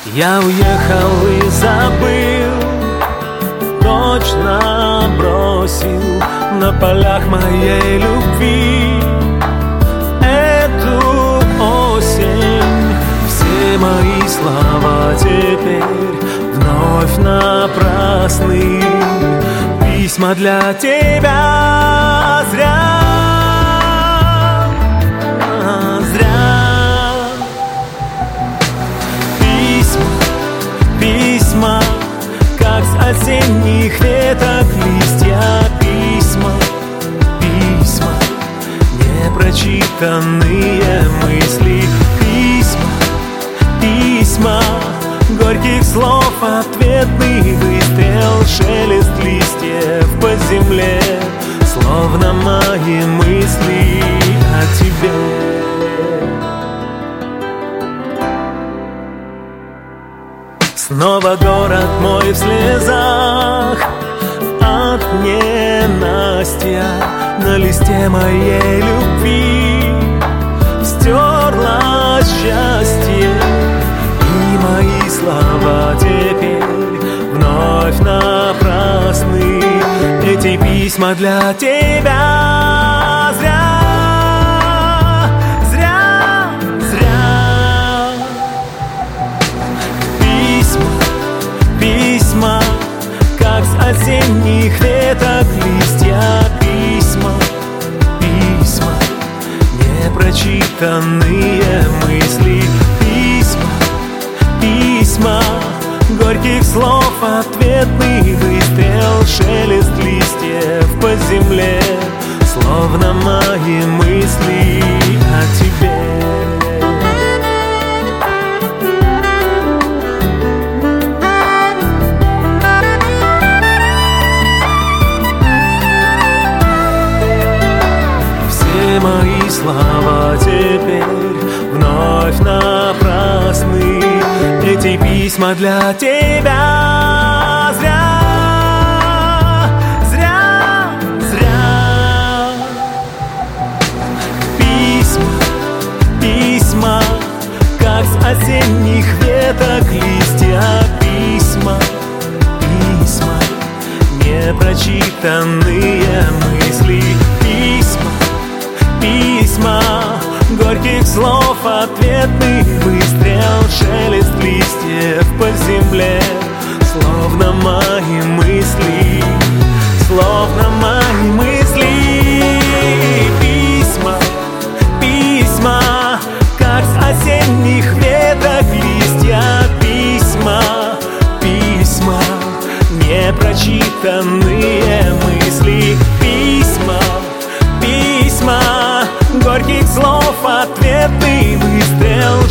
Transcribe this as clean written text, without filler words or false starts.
Я уехал и забыл, точно бросил на полях моей любви эту осень. Все мои слова теперь вновь напрасны, письма для тебя зря. Письма, как с осенних веток листья. Письма, непрочитанные мысли. Письма, горьких слов ответный выстрел. Шелест листьев по земле, словно мои мысли о тебе. Снова город мой в слезах от ненастья. На листе моей любви стерлось счастье, и мои слова теперь вновь напрасны. Эти письма для тебя зря. Письма, как с осенних веток листья. Письма, непрочитанные мысли. Письма, горьких слов ответный выстрел. Шелест листьев по земле, словно мои мысли о тебе. Мои слова теперь вновь напрасны. Эти письма для тебя зря. Письма, как с осенних веток листья. Письма, непрочитанные мысли. Письма, горьких слов ответный выстрел. Шелест листьев по земле, словно мои мысли. Письма, как с осенних веток листья. Письма, непрочитанные мысли. Письма, горьких слов ответный выстрел.